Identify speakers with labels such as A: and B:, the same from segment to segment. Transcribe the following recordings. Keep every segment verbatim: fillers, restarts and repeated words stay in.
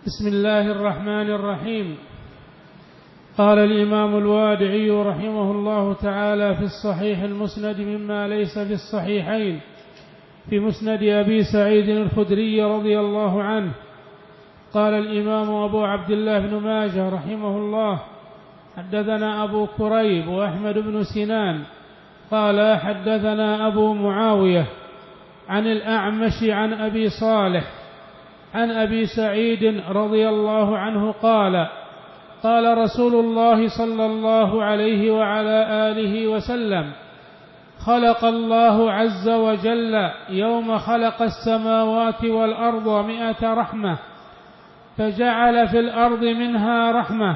A: بسم الله الرحمن الرحيم. قال الإمام الوادعي رحمه الله تعالى في الصحيح المسند مما ليس في الصحيحين في مسند أبي سعيد الخدري رضي الله عنه. قال الإمام أبو عبد الله بن ماجه رحمه الله: حدثنا أبو كريب وأحمد بن سنان قال حدثنا أبو معاوية عن الأعمش عن أبي صالح عن أبي سعيد رضي الله عنه قال: قال رسول الله صلى الله عليه وعلى آله وسلم: خلق الله عز وجل يوم خلق السماوات والأرض مئة رحمة، فجعل في الأرض منها رحمة،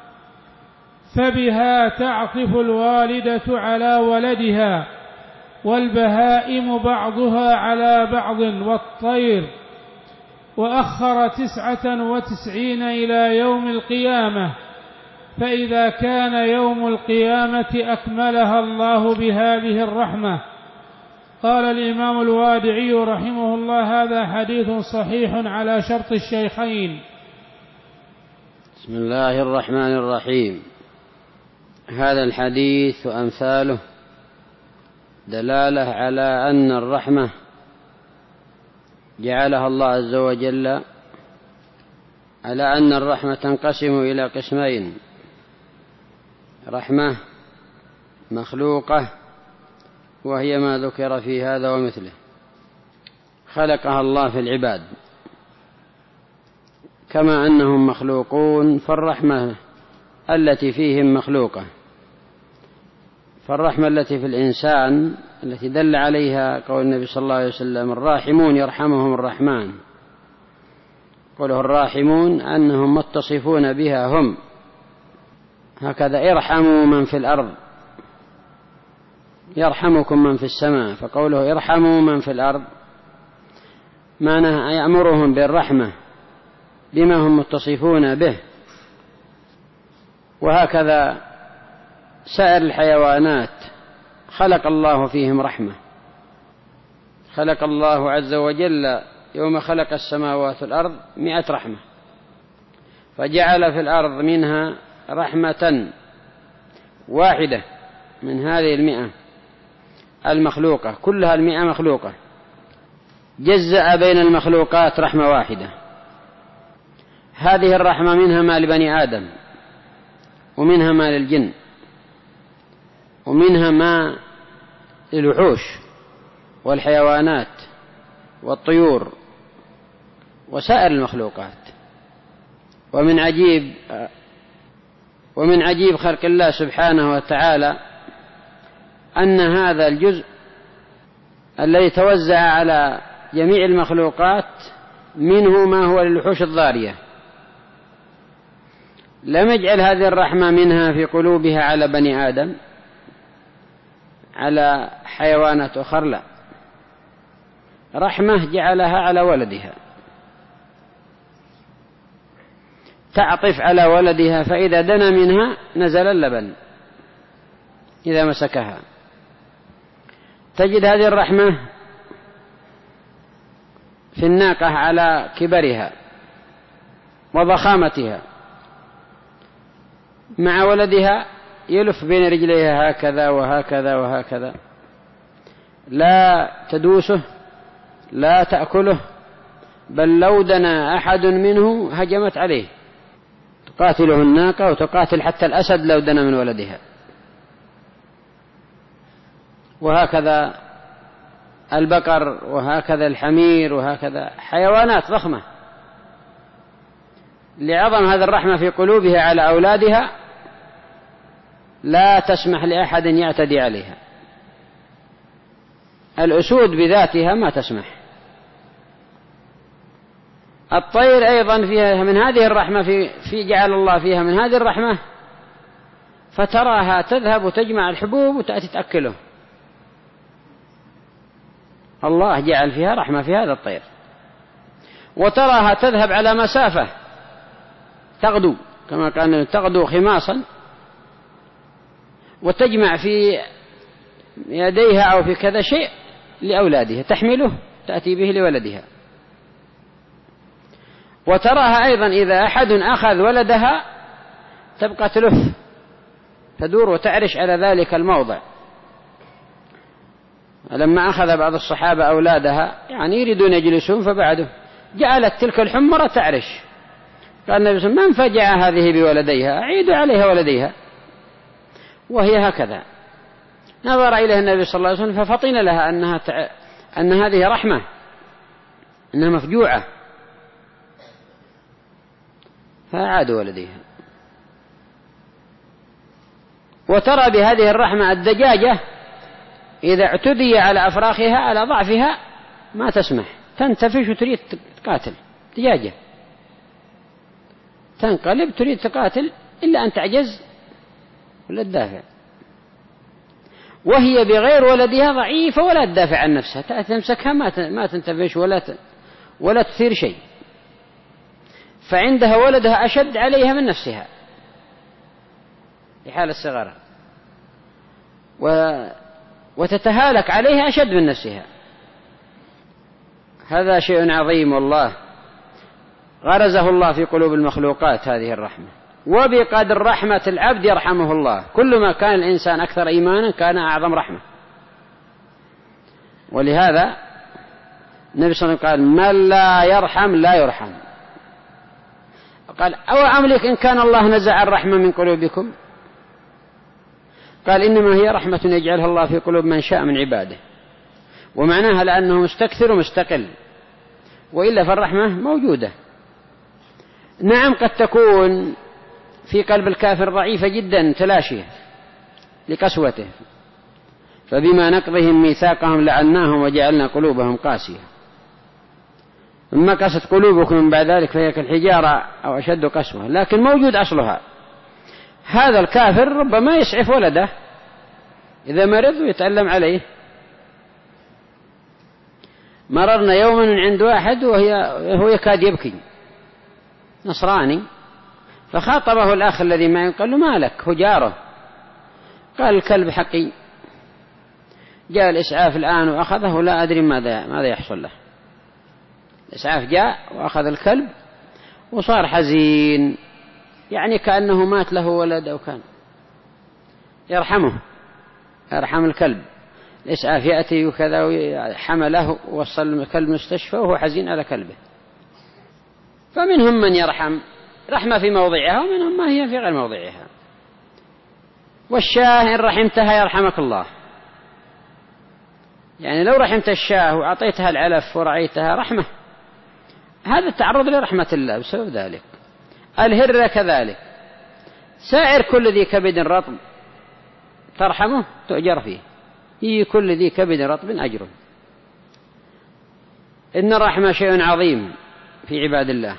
A: فبها تعطف الوالدة على ولدها، والبهائم بعضها على بعض، والطير، وأخر تسعة وتسعين إلى يوم القيامة، فإذا كان يوم القيامة أكملها الله بهذه الرحمة. قال الإمام الوادعي رحمه الله: هذا حديث صحيح على شرط الشيخين.
B: بسم الله الرحمن الرحيم. هذا الحديث وأمثاله دلالة على أن الرحمة جعلها الله عز وجل، على أن الرحمة تنقسم إلى قسمين: رحمة مخلوقة وهي ما ذكر في هذا ومثله، خلقها الله في العباد كما أنهم مخلوقون، فالرحمة التي فيهم مخلوقة. فالرحمة التي في الإنسان التي دل عليها قول النبي صلى الله عليه وسلم: الراحمون يرحمهم الرحمن. قوله الراحمون أنهم متصفون بها هم، هكذا ارحموا من في الأرض يرحمكم من في السماء. فقوله ارحموا من في الأرض معناه يأمرهم بالرحمة بما هم متصفون به. وهكذا سائر الحيوانات خلق الله فيهم رحمة. خلق الله عز وجل يوم خلق السماوات والأرض مئة رحمة، فجعل في الأرض منها رحمة واحدة من هذه المئة المخلوقة، كلها المئة مخلوقة، جزأ بين المخلوقات رحمة واحدة. هذه الرحمة منها ما لبني آدم، ومنها ما للجن، ومنها ما للوحوش والحيوانات والطيور وسائر المخلوقات. ومن عجيب ومن عجيب خلق الله سبحانه وتعالى أن هذا الجزء الذي توزع على جميع المخلوقات منه ما هو للوحوش الضارية، لم يجعل هذه الرحمة منها في قلوبها على بني آدم، على حيوانات أخرى، لا، رحمة جعلها على ولدها، تعطف على ولدها، فإذا دنا منها نزل اللبن إذا مسكها. تجد هذه الرحمة في الناقة على كبرها وضخامتها، مع ولدها يلف بين رجليها هكذا وهكذا وهكذا، لا تدوسه لا تأكله، بل لو دنا أحد منه هجمت عليه، تقاتله الناقة وتقاتل حتى الأسد لو دنا من ولدها. وهكذا البقر، وهكذا الحمير، وهكذا حيوانات ضخمة، لعظم هذه الرحمة في قلوبها على أولادها لا تسمح لأحد يعتدي عليها. الأسود بذاتها ما تسمح. الطير أيضا فيها من هذه الرحمة، في, في جعل الله فيها من هذه الرحمة، فتراها تذهب وتجمع الحبوب وتأتي تأكله. الله جعل فيها رحمة في هذا الطير. وتراها تذهب على مسافة تغدو، كما كان تغدو خماصا، وتجمع في يديها أو في كذا شيء لأولادها، تحمله تأتي به لولدها. وتراها أيضا إذا أحد أخذ ولدها تبقى تلف تدور وتعرش على ذلك الموضع. لما أخذ بعض الصحابة أولادها يعني يريدون يجلسون فبعده جعلت تلك الحمرة تعرش. قال النبي صلى الله عليه وسلم: من فجع هذه بولديها أعيدوا عليها ولديها. وهي هكذا. نظر إليها النبي صلى الله عليه وسلم ففطن لها أنها تع... أن هذه رحمة، أنها مفجوعة، فأعادوا ولديها. وترى بهذه الرحمة الدجاجة إذا اعتدي على أفراخها على ضعفها ما تسمح، تنتفش وتريد تقاتل. دجاجة تنقلب تريد تقاتل إلا أن تعجز ولا تدافع، وهي بغير ولدها ضعيفة ولا تدافع عن نفسها، تمسكها ما تنتفش ولا ولا تثير شيء. فعندها ولدها أشد عليها من نفسها في حال الصغر، و... وتتهالك عليها أشد من نفسها. هذا شيء عظيم والله غرزه الله في قلوب المخلوقات هذه الرحمة. وبقدر رحمة العبد يرحمه الله، كلما كان الإنسان أكثر إيمانا كان أعظم رحمة. ولهذا النبي صلى الله عليه وسلم قال: من لا يرحم لا يرحم. قال: أو أملك إن كان الله نزع الرحمة من قلوبكم؟ قال: إنما هي رحمة يجعلها الله في قلوب من شاء من عباده، ومعناها لأنه مستكثر ومستقل، وإلا فالرحمة موجودة. نعم قد تكون في قلب الكافر ضعيفة جدا تلاشيه لقسوته، فبما نقضهم ميثاقهم لعناهم وجعلنا قلوبهم قاسية. ثم قست قلوبكم من بعد ذلك فهي كالحجارة أو أشد قسوة، لكن موجود أصلها. هذا الكافر ربما يسعف ولده إذا مرض ويتألم عليه. مررنا يوما عند واحد وهي هو يكاد يبكي، نصراني، فخاطبه الأخ الذي معه قال له: ما لك؟ هو جاره. قال: الكلب حقي. جاء الإسعاف الآن وأخذه، لا أدري ماذا ماذا يحصل له. الإسعاف جاء وأخذ الكلب وصار حزين، يعني كأنه مات له ولد أو كان يرحمه، يرحم الكلب. الإسعاف يأتي وكذا وحمله ووصل الكلب المستشفى وهو حزين على كلبه. فمنهم من يرحم رحمة في موضعها، ومنهم ما هي في غير موضعها. والشاه إن رحمتها يرحمك الله، يعني لو رحمت الشاه وأعطيتها العلف ورعيتها رحمة، هذا تعرض لرحمة الله بسبب ذلك. الهرة كذلك، سائر كل ذي كبد رطب ترحمه تؤجر فيه، هي كل ذي كبد رطب أجر. إن الرحمة شيء عظيم في عباد الله.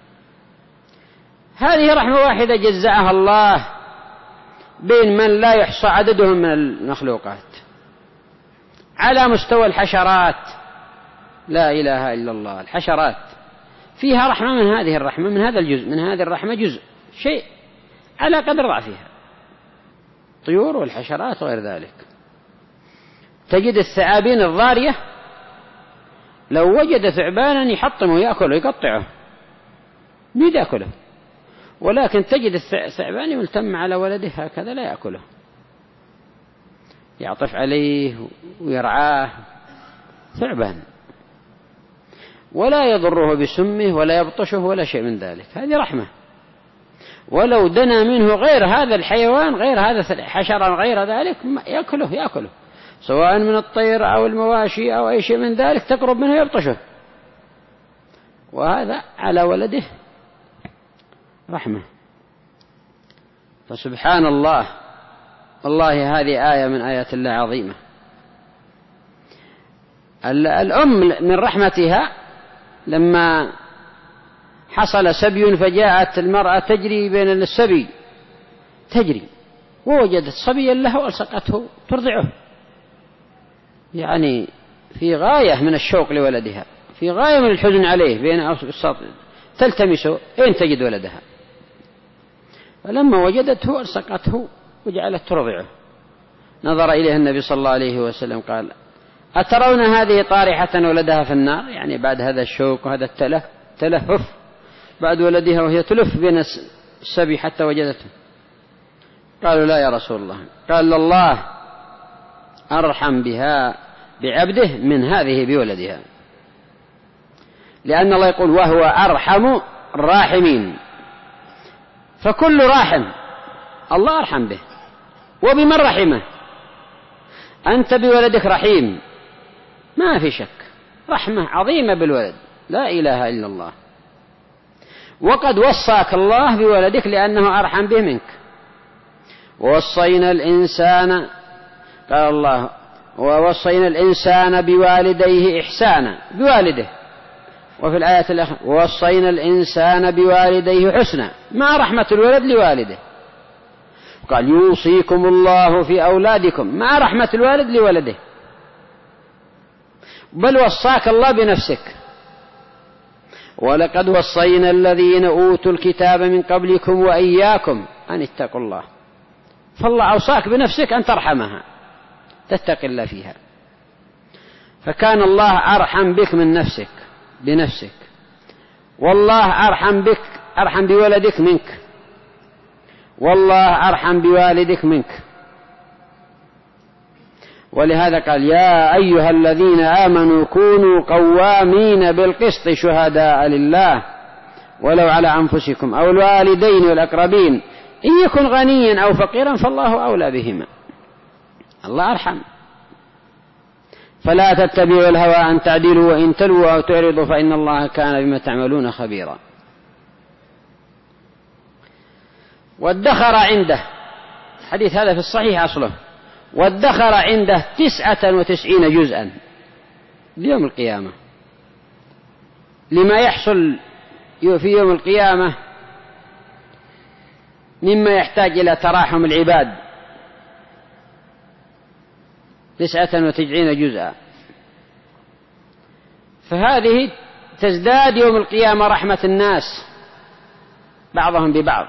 B: هذه رحمة واحدة جزأها الله بين من لا يحصى عددهم من المخلوقات. على مستوى الحشرات لا إله إلا الله، الحشرات فيها رحمة من هذه الرحمة، من هذا الجزء، من هذه الرحمة جزء شيء على قدر ضعفها، طيور والحشرات وغير ذلك. تجد الثعابين الضارية لو وجد ثعبانا يحطمه يأكله يقطعه ميد يأكله، ولكن تجد الثعبان يلتم على ولده هكذا لا يأكله، يعطف عليه ويرعاه ثعبان، ولا يضره بسمه ولا يبطشه ولا شيء من ذلك. هذه رحمة. ولو دنا منه غير هذا الحيوان، غير هذا الحشرة غير ذلك، يأكله يأكله سواء من الطير أو المواشي أو أي شيء من ذلك، تقرب منه يبطشه. وهذا على ولده رحمة. فسبحان الله، والله هذه آية من آيات الله عظيمة. الأم من رحمتها لما حصل سبي فجاءت المرأة تجري بين السبي، تجري ووجدت صبيا له ألصقته ترضعه، يعني في غاية من الشوق لولدها، في غاية من الحزن عليه، بين أوساط تلتمسه أين تجد ولدها. فلما وجدته ألصقته وجعلت ترضعه. نظر إليه النبي صلى الله عليه وسلم قال: أترون هذه طارحة ولدها في النار؟ يعني بعد هذا الشوق وهذا التلهف بعد ولدها وهي تلف بين السبي حتى وجدته. قالوا لا يا رسول الله. قال الله أرحم بها بعبده من هذه بولدها، لأن الله يقول وهو أرحم الراحمين، فكل راحم الله أرحم به. وبمن رحمه؟ أنت بولدك رحيم ما في شك، رحمة عظيمة بالولد لا إله إلا الله. وقد وصاك الله بولدك لأنه أرحم به منك. ووصينا الإنسان، قال الله ووصينا الإنسان بوالديه إحسانا، بوالده. وفي الآية الأخرى ووصينا الإنسان بوالديه حسنا، مع رحمة الولد لوالده. قال يوصيكم الله في أولادكم، مع رحمة الوالد لولده. بل وصاك الله بنفسك ولقد وصينا الذين أوتوا الكتاب من قبلكم وإياكم أن اتقوا الله. فالله أوصاك بنفسك أن ترحمها، تتقي الله فيها. فكان الله أرحم بك من نفسك بنفسك، والله أرحم بك أرحم بولدك منك، والله أرحم بوالدك منك. ولهذا قال يا أيها الذين آمنوا كونوا قوامين بالقسط شهداء لله ولو على أنفسكم أو الوالدين والأقربين إن يكن غنيا أو فقيرا فالله أولى بهما. الله أرحم. فلا تتبعوا الهوى أن تعدلوا وإن تلووا أو تعرضوا فإن الله كان بما تعملون خبيرا. وادخر عنده، الحديث هذا في الصحيح أصله، وادخر عنده تسعة وتسعين جزءا ليوم القيامة، لما يحصل في يوم القيامة مما يحتاج إلى تراحم العباد، تسعة وتسعين جزءا. فهذه تزداد يوم القيامة رحمة الناس بعضهم ببعض،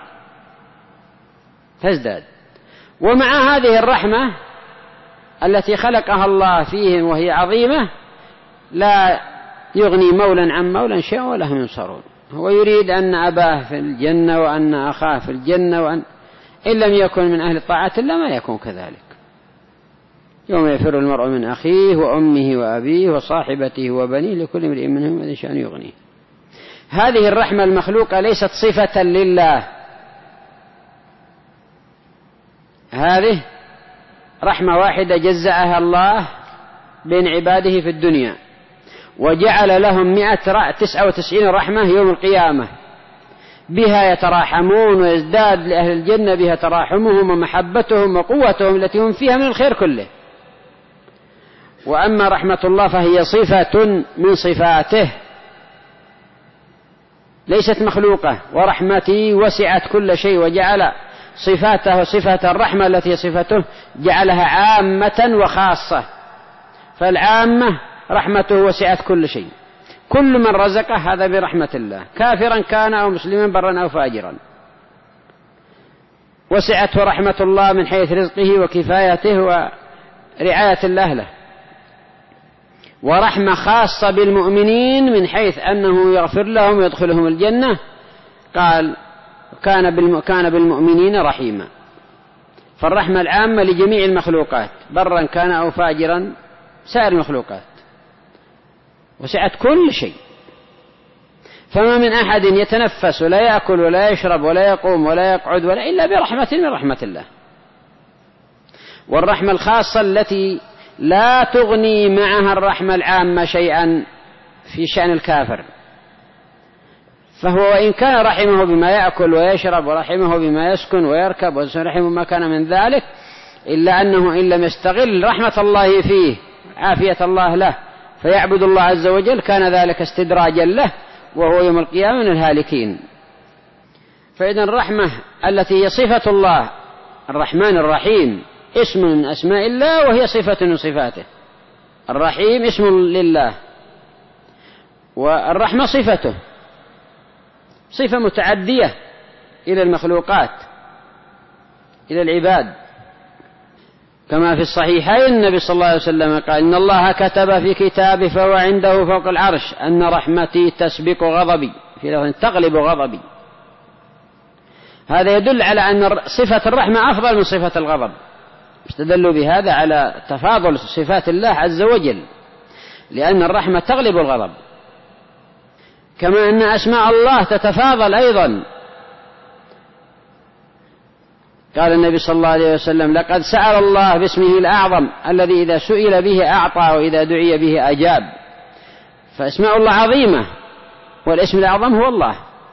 B: تزداد. ومع هذه الرحمة التي خلقها الله فيهم وهي عظيمة لا يغني مولا عن مولا شيئا ولا هم ينصرون. هو يريد أن أباه في الجنة وأن أخاه في الجنة، وأن إن لم يكن من أهل الطاعة إلا ما يكون كذلك. يوم يفر المرء من أخيه وأمه وأبيه وصاحبته وبنيه لكل امرئ منهم ذي شأن يغنيه. هذه الرحمة المخلوقة ليست صفة لله، هذه رحمة واحدة جزأها الله بين عباده في الدنيا، وجعل لهم مئة تسعة وتسعين رحمة يوم القيامة، بها يتراحمون ويزداد لأهل الجنة بها تراحمهم ومحبتهم وقوتهم التي هم فيها من الخير كله. وأما رحمة الله فهي صفة من صفاته ليست مخلوقة. ورحمتي وسعت كل شيء، وجعل صفاته صفة الرحمة التي صفته جعلها عامة وخاصة. فالعامة رحمته وسعت كل شيء، كل من رزقه هذا برحمة الله، كافرا كان أو مسلما برا أو فاجرا. وسعته رحمة الله من حيث رزقه وكفايته ورعاية الله له. ورحمة خاصة بالمؤمنين من حيث أنه يغفر لهم ويدخلهم الجنة، قال كان بالمؤمنين رحيما. فالرحمة العامة لجميع المخلوقات برا كان أو فاجرا، سائر المخلوقات، وسعت كل شيء. فما من أحد يتنفس ولا يأكل ولا يشرب ولا يقوم ولا يقعد ولا إلا برحمة من رحمة الله. والرحمة الخاصة التي لا تغني معها الرحمة العامة شيئا في شأن الكافر، فهو وإن كان رحمه بما يأكل ويشرب ورحمه بما يسكن ويركب ورحمه ما كان من ذلك، إلا أنه إن لم يستغل رحمة الله فيه عافية الله له فيعبد الله عز وجل كان ذلك استدراجا له، وهو يوم القيامة من الهالكين. فإذا الرحمة التي هي صفة الله الرحمن الرحيم اسم من أسماء الله، وهي صفة من صفاته. الرحيم اسم لله، والرحمة صفته، صفة متعدية إلى المخلوقات إلى العباد. كما في الصحيحين النبي صلى الله عليه وسلم قال إن الله كتب في كتابه فهو عنده فوق العرش أن رحمتي تسبق غضبي. في لفظ تغلب غضبي. هذا يدل على أن صفة الرحمة أفضل من صفة الغضب. استدلوا بهذا على تفاضل صفات الله عز وجل، لأن الرحمة تغلب الغضب، كما أن أسماء الله تتفاضل أيضا. قال النبي صلى الله عليه وسلم: لقد سأل الله باسمه الأعظم الذي إذا سئل به أعطى وإذا دعي به أجاب. فأسماء الله عظيمة، والاسم الأعظم هو الله.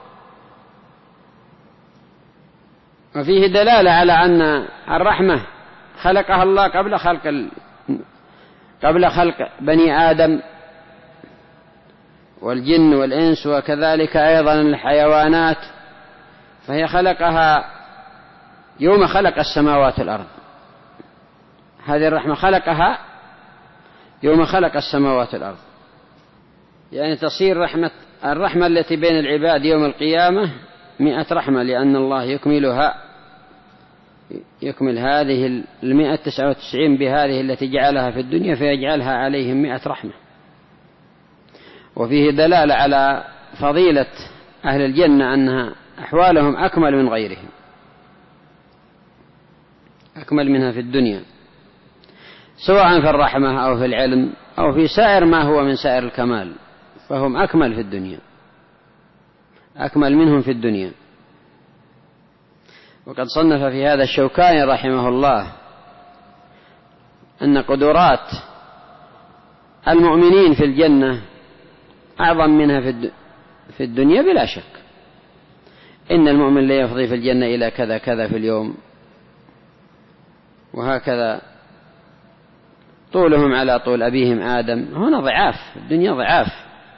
B: وفيه دلالة على أن الرحمة خلقها الله قبل خلق ال... قبل خلق بني آدم والجن والإنس، وكذلك أيضا الحيوانات، فهي خلقها يوم خلق السماوات والأرض. هذه الرحمة خلقها يوم خلق السماوات والأرض، يعني تصير رحمة الرحمة التي بين العباد يوم القيامة مئة رحمة، لأن الله يكملها، يكمل هذه المئة تسعة وتسعين بهذه التي جعلها في الدنيا، فيجعلها عليهم مئة رحمة. وفيه دلالة على فضيلة أهل الجنة، أنها أحوالهم أكمل من غيرهم، أكمل منها في الدنيا، سواء في الرحمة أو في العلم أو في سائر ما هو من سائر الكمال، فهم أكمل في الدنيا، أكمل منهم في الدنيا. وقد صنف في هذا الشوكاني رحمه الله أن قدرات المؤمنين في الجنة أعظم منها في الدنيا بلا شك. إن المؤمن لا يفضي في الجنة إلى كذا كذا في اليوم، وهكذا طولهم على طول أبيهم آدم. هنا ضعاف، الدنيا ضعاف،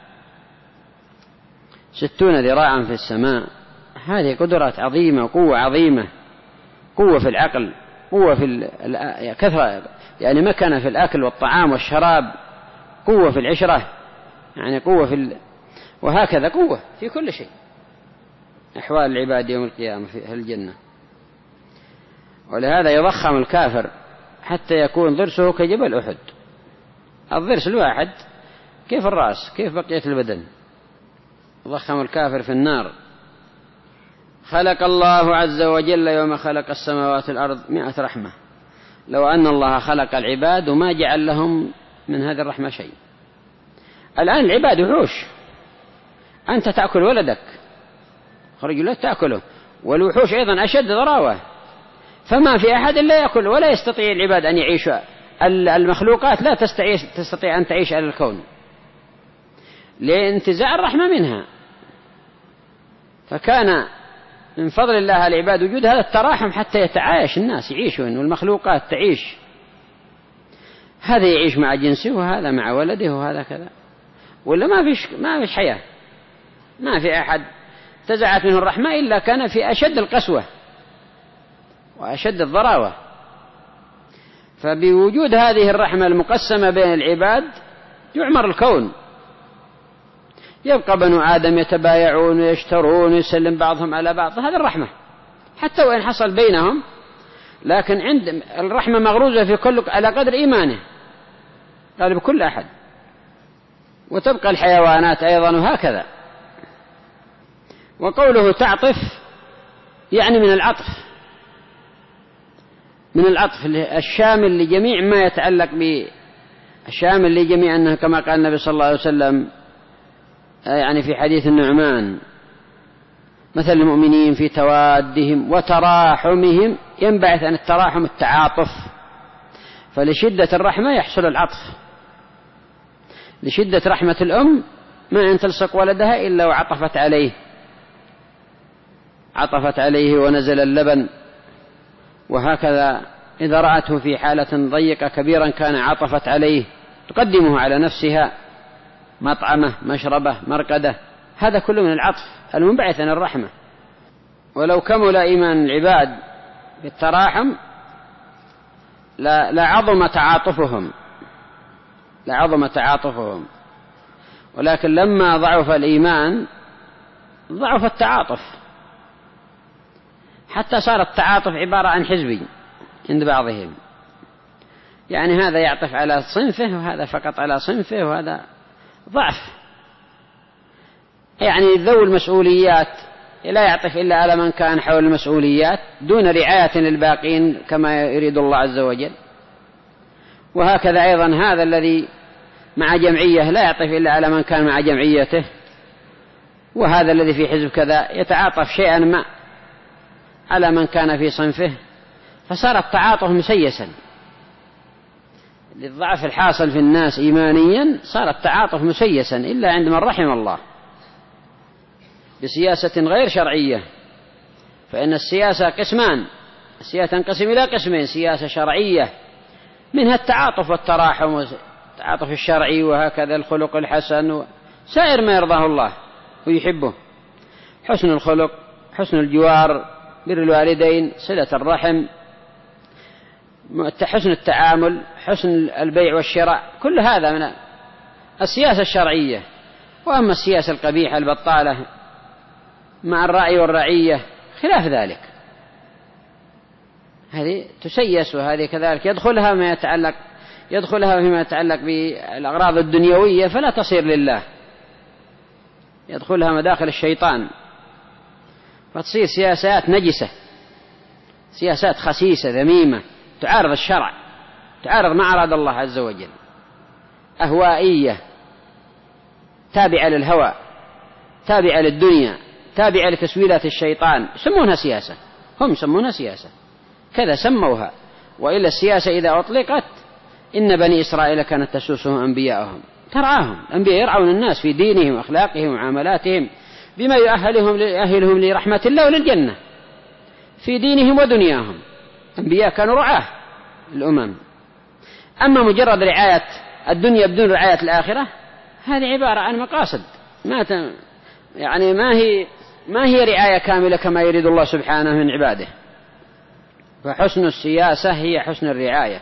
B: ستون ذراعا في السماء. هذه قدرات عظيمة وقوة عظيمة، قوة في العقل، قوة في كثرة، يعني مكنة في الأكل والطعام والشراب، قوة في العشرة، يعني قوة في ال... وهكذا قوة في كل شيء. أحوال العباد يوم القيامة في الجنة. ولهذا يضخم الكافر حتى يكون ضرسه كجبل أحد. الضرس الواحد كيف الرأس، كيف بقية البدن. ضخم الكافر في النار. خلق الله عز وجل يوم خلق السماوات والأرض مئة رحمة. لو أن الله خلق العباد وما جعل لهم من هذه الرحمة شيء. الآن العباد وحوش، أنت تأكل ولدك، رجلات تأكله، والوحوش أيضا أشد ضراوة، فما في أحد إلا يأكل، ولا يستطيع العباد أن يعيشوا. المخلوقات لا تستطيع أن تعيش على الكون لانتزاع الرحمة منها. فكان من فضل الله على العباد وجود هذا التراحم حتى يتعايش الناس، يعيشون والمخلوقات تعيش، هذا يعيش مع جنسه وهذا مع ولده وهذا كذا، ولا ما فيش ما فيش حياة، ما في أحد تزعت منه الرحمة إلا كان في أشد القسوة وأشد الضراوة. فبوجود هذه الرحمة المقسمة بين العباد يعمر الكون، يبقى بنو آدم يتبايعون ويشترون ويسلم بعضهم على بعض، هذا الرحمة حتى وإن حصل بينهم، لكن عند الرحمة مغروزة في كل على قدر إيمانه، قال بكل أحد. وتبقى الحيوانات أيضا وهكذا. وقوله تعطف يعني من العطف، من العطف الشامل لجميع ما يتعلق بالشامل لجميع، أنه كما قال النبي صلى الله عليه وسلم يعني في حديث النعمان: مثل المؤمنين في توادهم وتراحمهم، ينبعث عن التراحم التعاطف، فلشدة الرحمة يحصل العطف. لشدة رحمة الأم ما أن تلصق ولدها إلا وعطفت عليه، عطفت عليه ونزل اللبن. وهكذا إذا رأته في حالة ضيقة كبيرا كان عطفت عليه، تقدمه على نفسها، مطعمه مشربه مرقده، هذا كله من العطف المنبعث عن الرحمة. ولو كمل إيمان العباد بالتراحم لعظم تعاطفهم، لعظم تعاطفهم، ولكن لما ضعف الإيمان ضعف التعاطف، حتى صار التعاطف عبارة عن حزبي عند بعضهم، يعني هذا يعطف على صنفه وهذا فقط على صنفه، وهذا ضعف. يعني ذو المسؤوليات لا يعطف إلا على من كان حول المسؤوليات دون رعاية للباقين كما يريد الله عز وجل. وهكذا أيضا هذا الذي مع جمعية لا يعطف إلا على من كان مع جمعيته، وهذا الذي في حزب كذا يتعاطف شيئا ما على من كان في صنفه، فصار التعاطف مسيسا للضعف الحاصل في الناس إيمانيا، صار التعاطف مسيسا إلا عند من رحم الله بسياسة غير شرعية. فإن السياسة قسمان، السياسة تنقسم إلى قسمين: سياسة شرعية منها التعاطف والتراحم والتعاطف الشرعي، وهكذا الخلق الحسن وسائر ما يرضاه الله ويحبه، حسن الخلق، حسن الجوار، بر الوالدين، صلة الرحم، حسن التعامل، حسن البيع والشراء، كل هذا من السياسة الشرعية. وأما السياسة القبيحة البطالة مع الرأي والرعية خلاف ذلك، هذه تسيس، وهذه كذلك يدخلها ما يتعلق يدخلها فيما يتعلق بالأغراض الدنيوية فلا تصير لله، يدخلها مداخل الشيطان، فتصير سياسات نجسة، سياسات خسيسة ذميمة تعارض الشرع، تعارض ما أراد الله عز وجل، أهوائية تابعة للهوى، تابعة للدنيا، تابعة لتسويلات الشيطان، يسمونها سياسة، هم يسمونها سياسة كذا سموها. وإلا السياسة إذا أطلقت، إن بني إسرائيل كانت تسوسهم أنبياءهم، ترعاهم الأنبياء يرعون الناس في دينهم وأخلاقهم وعاملاتهم بما يؤهلهم يؤهلهم لرحمة الله وللجنة في دينهم ودنياهم. أنبياء كانوا رعاة الأمم. أما مجرد رعاية الدنيا بدون رعاية الآخرة، هذه عبارة عن مقاصد، ما ت... يعني ما هي ما هي رعاية كاملة كما يريد الله سبحانه من عباده. فحسن السياسة هي حسن الرعاية.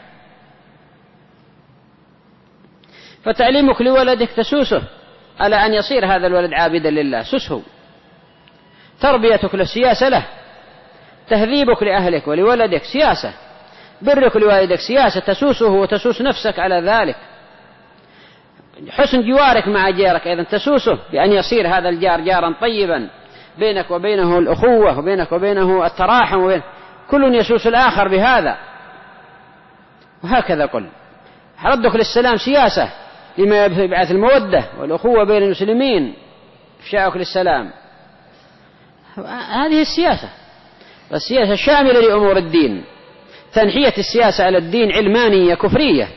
B: فتعليمك لولدك تسوسه على أن يصير هذا الولد عابدا لله، سسه. تربيتك للسياسة له، تهذيبك لأهلك ولولدك سياسة، برك لوالدك سياسة تسوسه وتسوس نفسك على ذلك. حسن جوارك مع جارك أيضا تسوسه بأن يصير هذا الجار جارا طيبا، بينك وبينه الأخوة وبينك وبينه التراحم وبين كل يسوس الآخر بهذا. وهكذا قل ردك للسلام سياسة لما يبعث المودة والأخوة بين المسلمين، إفشاؤك للسلام، هذه السياسة. والسياسة شاملة لأمور الدين. تنحية السياسة على الدين علمانية كفرية،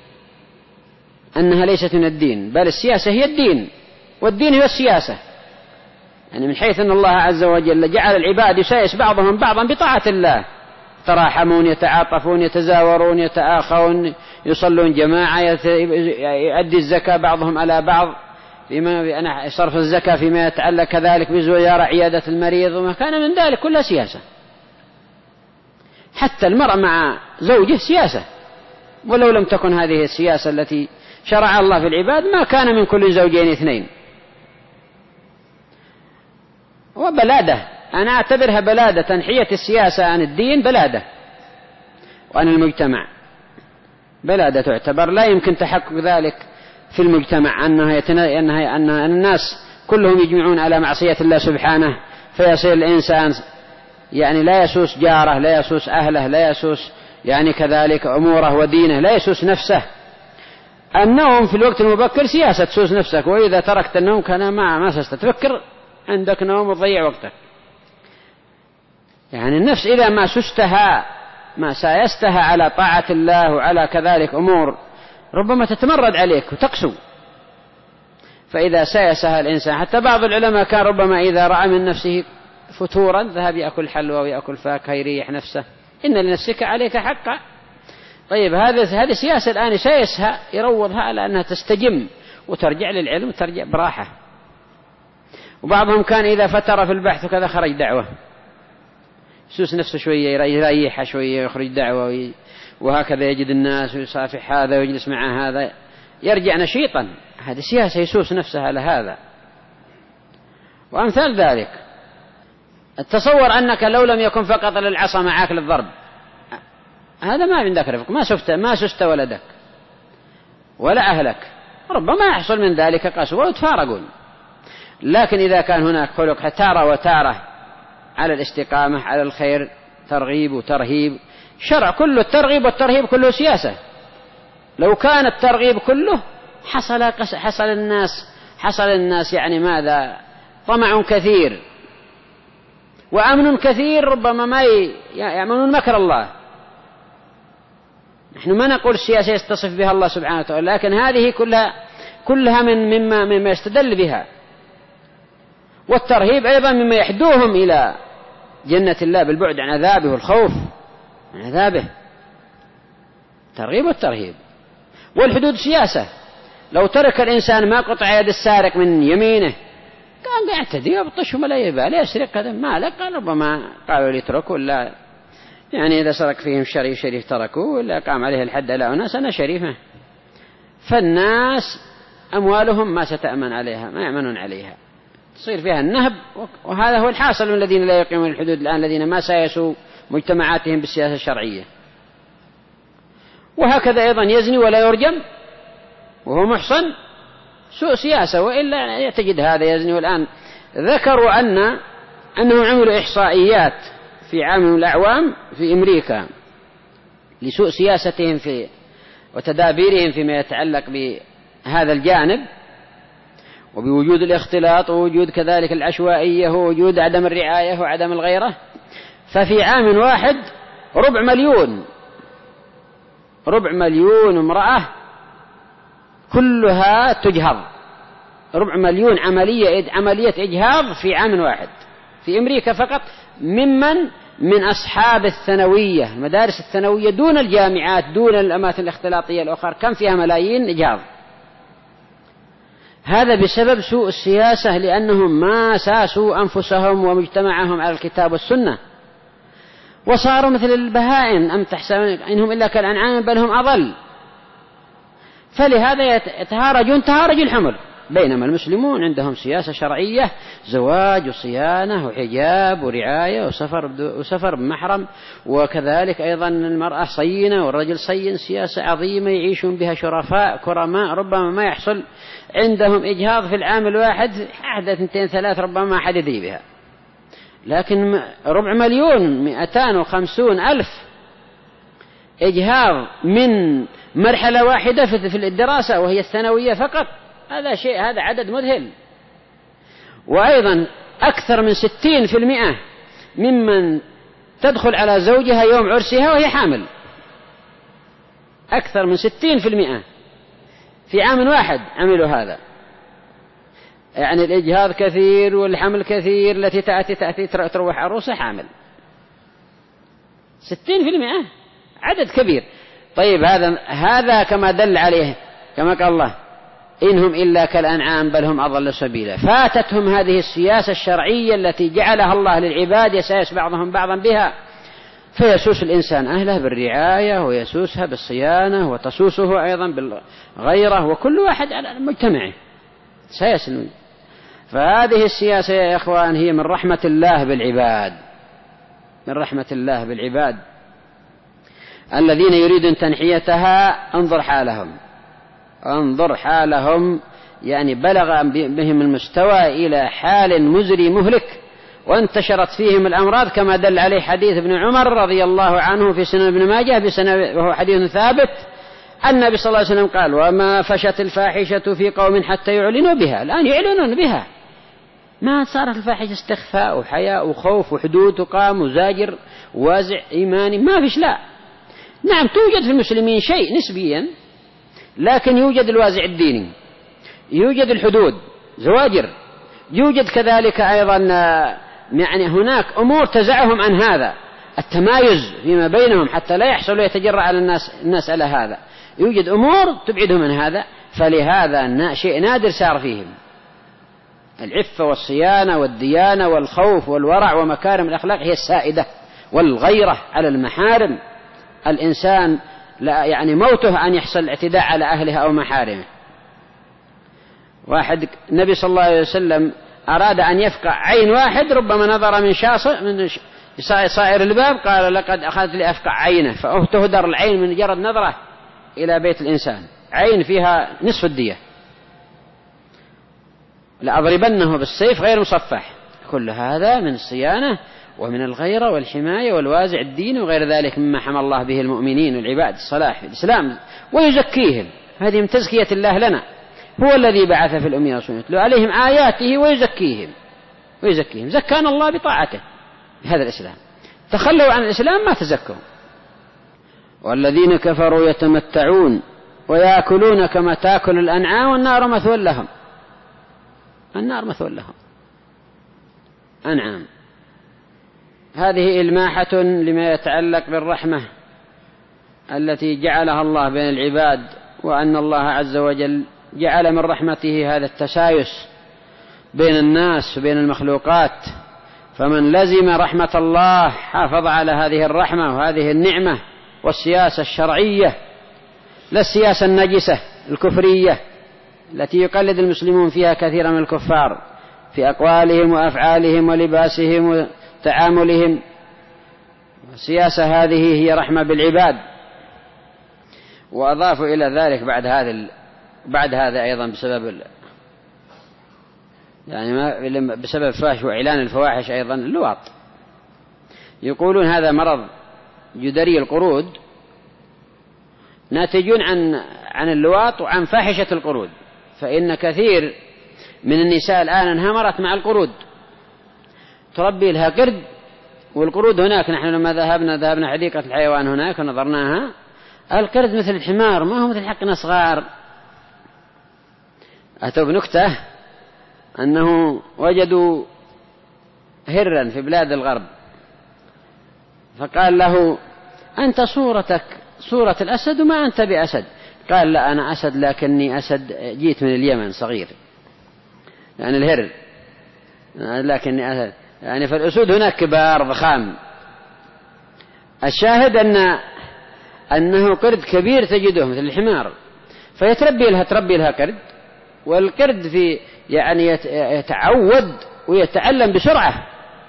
B: أنها ليست من الدين، بل السياسة هي الدين، والدين هو السياسة. يعني من حيث أن الله عز وجل جعل العباد يسايس بعضهم بعضا بطاعة الله، تراحمون، يتعاطفون، يتزاورون، يتآخون، يصلون جماعة، يؤدي الزكاة بعضهم على بعض، بما صرف الزكاة فيما يتعلق كذلك بزيارة عيادة المريض وما كان من ذلك، كلها سياسة. حتى المرء مع زوجه سياسة، ولو لم تكن هذه السياسة التي شرع الله في العباد ما كان من كل زوجين اثنين. وبلادة، أنا أعتبرها بلادة، تنحية السياسة عن الدين بلادة، وعن المجتمع بلادة تعتبر. لا يمكن تحقق ذلك في المجتمع، أنها يتنا... أنها... أن الناس كلهم يجمعون على معصية الله سبحانه، فيصير الإنسان يعني لا يسوس جاره، لا يسوس أهله، لا يسوس يعني كذلك أموره ودينه، لا يسوس نفسه. النوم في الوقت المبكر سياسة تسوس نفسك، وإذا تركت النوم كان ما ما تفكر، عندك نوم وتضيع وقتك. يعني النفس إذا ما سستها، ما سايستها على طاعة الله وعلى كذلك أمور، ربما تتمرد عليك وتقسو. فإذا سايسها الإنسان، حتى بعض العلماء كان ربما إذا رأى من نفسه فتورا ذهب يأكل حلوى ويأكل فاكهة يريح نفسه، إن لنفسك عليك حقا. طيب هذه هذه سياسة الآن سايسها، يروضها على أنها تستجم وترجع للعلم وترجع براحة. وبعضهم كان إذا فتر في البحث وكذا خرج دعوة، يسوس نفسه شوية، يريحها شوية، يخرج دعوة، وهكذا يجد الناس ويصافح هذا ويجلس مع هذا، يرجع نشيطا. هذه سياسة يسوس نفسه على هذا. وأمثال ذلك، تصور أنك لو لم يكن فقط للعصا معك للضرب، هذا ما عندك رفق، ما سفت ما سست ولدك ولا أهلك، ربما يحصل من ذلك قسوة ويتفارقون. لكن إذا كان هناك خلق تارة وتارة على الاستقامة على الخير، ترغيب وترهيب، شرع كله الترغيب والترهيب كله سياسة. لو كان الترغيب كله حصل حصل الناس حصل الناس يعني ماذا؟ طمع كثير وأمن كثير، ربما ما يأمنون مكر الله. نحن ما نقول السياسة يتصف بها الله سبحانه وتعالى، لكن هذه كلها كلها من مما مما يستدل بها. والترهيب أيضا مما يحدوهم إلى جنة الله بالبعد عن عذابه والخوف من عذابه، ترغيب والترهيب. والحدود سياسة. لو ترك الإنسان ما قطع يد السارق من يمينه كان يعتدي ويبطش ولا يبالي يسرق، هذا ما لك، ربما قالوا ليتركوا، ولا يعني إذا سرق فيهم شريف شريف تركوه، ولا قام عليه الحد لا أناس أنا شريفة. فالناس أموالهم ما ستأمن عليها، ما يأمنون عليها، تصير فيها النهب. وهذا هو الحاصل من الذين لا يقيمون الحدود الآن، الذين ما سايسوا مجتمعاتهم بالسياسة الشرعية. وهكذا أيضا يزني ولا يرجم وهو محصن، سوء سياسة، وإلا تجد هذا يزني. والآن ذكروا أن أنهم عملوا إحصائيات في عام من الأعوام في أمريكا لسوء سياستهم في وتدابيرهم فيما يتعلق بهذا الجانب، وبوجود الاختلاط ووجود كذلك العشوائية ووجود عدم الرعاية وعدم الغيرة. ففي عام واحد ربع مليون ربع مليون امرأة كلها تجهض، ربع مليون عملية عملية إجهاض في عام واحد في أمريكا فقط، ممن من أصحاب الثانوية، المدارس الثانوية دون الجامعات دون الأماكن الاختلاطية الأخرى، كم فيها ملايين إجهاض. هذا بسبب سوء السياسة، لأنهم ما ساسوا أنفسهم ومجتمعهم على الكتاب والسنة، وصاروا مثل البهائم، أم تحسبون إنهم إلا كالأنعام بل هم أضل. فلهذا يتهارجون تهارج الحمر، بينما المسلمون عندهم سياسة شرعية، زواج وصيانة وحجاب ورعاية وسفر وسفر بمحرم، وكذلك أيضا المرأة صينة والرجل صين، سياسة عظيمة يعيشون بها شرفاء كرماء، ربما ما يحصل عندهم إجهاض في العام الواحد أحد اثنتين ثلاث، ربما ما أحد يدري بها. لكن ربع مليون مئتان وخمسون ألف إجهاض من مرحلة واحدة في الدراسة وهي الثانوية فقط، هذا شيء، هذا عدد مذهل. وأيضا أكثر من ستين في المئة ممن تدخل على زوجها يوم عرسها وهي حامل، أكثر من ستين في المئة في عام واحد عملوا هذا. يعني الإجهاض كثير والحمل كثير، التي تأتي تأتي تروح عروسة حامل، ستين في المئة عدد كبير. طيب هذا هذا كما دل عليه كما قال الله إنهم إلا كالأنعام بل هم أضل سبيلا. فاتتهم هذه السياسة الشرعية التي جعلها الله للعباد، يساس بعضهم بعضا بها، فيسوس الإنسان أهله بالرعاية ويسوسها بالصيانة وتسوسه أيضا بالغيرة، وكل واحد على مجتمعه سيسلم. فهذه السياسة يا إخوان هي من رحمة الله بالعباد، من رحمة الله بالعباد الذين يريدون تنحيتها. انظر حالهم انظر حالهم يعني بلغ بهم المستوى إلى حال مزري مهلك، وانتشرت فيهم الأمراض كما دل عليه حديث ابن عمر رضي الله عنه في سنن ابن ماجه بسنة، وهو حديث ثابت. النبي صلى الله عليه وسلم قال: وما فشت الفاحشة في قوم حتى يعلنوا بها. الآن يعلنون بها، ما صارت الفاحشة استخفاء وحياء وخوف وحدود تقام وزاجر ووازع إيماني، ما فيش. لا، نعم توجد في المسلمين شيء نسبيا، لكن يوجد الوازع الديني، يوجد الحدود زواجر، يوجد كذلك أيضا يعني هناك أمور تزعهم عن هذا التمايز فيما بينهم حتى لا يحصل يتجرأ على الناس الناس على هذا، يوجد أمور تبعدهم من هذا. فلهذا شيء نادر صار فيهم العفة والصيانة والديانة والخوف والورع ومكارم الأخلاق هي السائدة، والغيرة على المحارم. الإنسان لا يعني موته أن يحصل الاعتداء على أهله أو محارمه. واحد النبي صلى الله عليه وسلم أراد أن يفقع عين واحد، ربما نظر من شاصئ من صائر الباب قال: لقد أخذت لي أفقع عينه، فأهدر العين من مجرد نظرة إلى بيت الإنسان، عين فيها نصف الدية. لأضربنه بالسيف غير مصفح. كل هذا من الصيانة ومن الغيرة والحماية والوازع الدين وغير ذلك مما حمى الله به المؤمنين والعباد الصلاح في الإسلام ويزكيهم. هذه من تزكية الله لنا، هو الذي بعث في الأميين رسولا يتلو عليهم آياته ويزكيهم ويزكيهم زكانا الله بطاعته بهذا الإسلام. تخلوا عن الإسلام ما تزكوا. والذين كفروا يتمتعون ويأكلون كما تأكل الأنعام والنار مثوى لهم. النار مثوى لهم. أنعام. هذه إلماحة لما يتعلق بالرحمة التي جعلها الله بين العباد، وأن الله عز وجل جعل من رحمته هذا التسايس بين الناس وبين المخلوقات. فمن لزم رحمة الله حافظ على هذه الرحمة وهذه النعمة والسياسة الشرعية، لا السياسة النجسة الكفرية التي يقلد المسلمون فيها كثيرا من الكفار في أقوالهم وأفعالهم ولباسهم وتعاملهم. السياسة هذه هي رحمة بالعباد. وأضافوا إلى ذلك بعد هذا ال... بعد هذا أيضا بسبب ال... يعني ما بسبب فاحش وإعلان الفواحش أيضا اللواط. يقولون هذا مرض جدري القرود ناتجون عن عن اللواط وعن فاحشة القرود. فإن كثير من النساء الآن انهمرت مع القرود، تربي لها قرد، والقرود هناك نحن لما ذهبنا ذهبنا حديقة الحيوان هناك ونظرناها، القرد مثل الحمار ما هو مثل حقنا صغار. أتوا بنكتة أنه وجدوا هرا في بلاد الغرب، فقال له أنت صورتك صورة الأسد وما أنت بأسد. قال لا أنا أسد لكني أسد جيت من اليمن صغير، يعني الهر لكني أسد، يعني فالأسود هناك كبار ضخام. الشاهد أن أنه قرد كبير تجده مثل الحمار، فيتربي لها تربي لها قرد، والقرد في يعني يتعود ويتعلم بسرعة.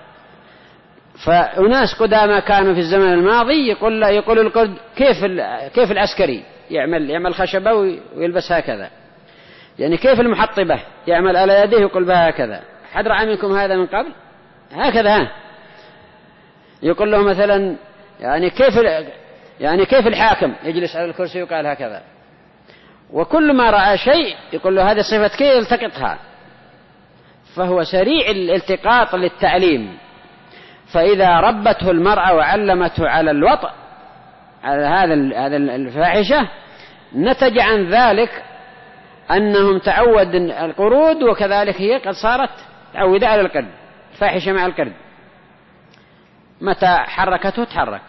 B: فأناس قدامى كانوا في الزمن الماضي يقول يقول القرد كيف كيف العسكري يعمل يعمل خشبة ويلبس هكذا، يعني كيف المحطبة يعمل على يده يقول بها هكذا. حد رأى منكم هذا من قبل هكذا؟ يقول له مثلا يعني كيف يعني كيف الحاكم يجلس على الكرسي وقال هكذا. وكل ما رأى شيء يقول له هذه صفة كي يلتقطها. فهو سريع الالتقاط للتعليم. فإذا ربته المرأة وعلمته على الوطء على هذا هذا الفاحشة نتج عن ذلك أنهم تعود القرود، وكذلك هي قد صارت تعودة على القرد، فاحشة مع القرد، متى حركته تحرك.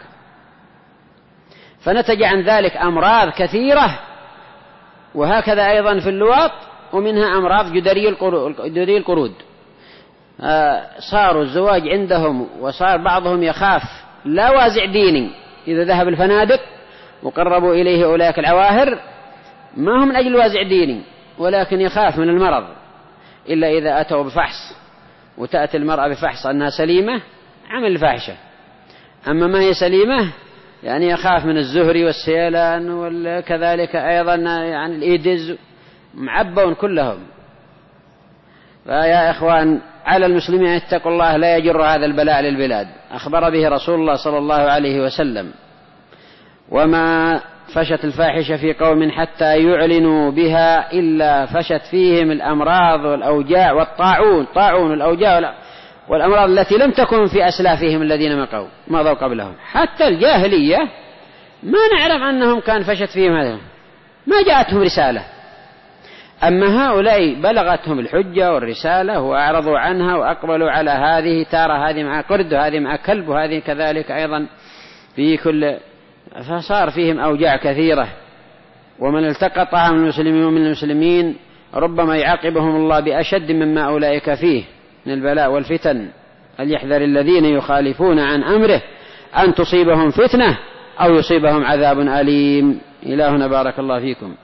B: فنتج عن ذلك أمراض كثيرة، وهكذا أيضا في اللواط، ومنها أمراض جدري القرود. آه صاروا الزواج عندهم وصار بعضهم يخاف لا وازع ديني إذا ذهب الفنادق وقربوا إليه أولئك العواهر، ما هم من أجل وازع ديني ولكن يخاف من المرض، إلا إذا أتوا بفحص وتأتي المرأة بفحص أنها سليمة عمل الفاحشة. أما ما هي سليمة يعني يخاف من الزهري والسيلان وكذلك أيضا يعني الإيدز معبون كلهم. فيا إخوان على المسلمين أن يتقوا الله لا يجر هذا البلاء للبلاد. أخبر به رسول الله صلى الله عليه وسلم: وما فشت الفاحشة في قوم حتى يعلنوا بها إلا فشت فيهم الأمراض والأوجاع والطاعون طاعون الأوجاع والأمراض التي لم تكن في أسلافهم الذين مقوا مضوا قبلهم. حتى الجاهلية ما نعلم أنهم كان فشت فيهم هذا، ما جاءتهم رسالة. أما هؤلاء بلغتهم الحجة والرسالة وأعرضوا عنها وأقبلوا على هذه، تارة هذه مع قرد وهذه مع كلب وهذه كذلك أيضا في كل، فصار فيهم أوجاع كثيرة. ومن التقطها من المسلمين ومن المسلمين ربما يعاقبهم الله بأشد مما أولئك فيه من البلاء والفتن. فليحذر الذين يخالفون عن أمره أن تصيبهم فتنة أو يصيبهم عذاب أليم. إلهنا بارك الله فيكم.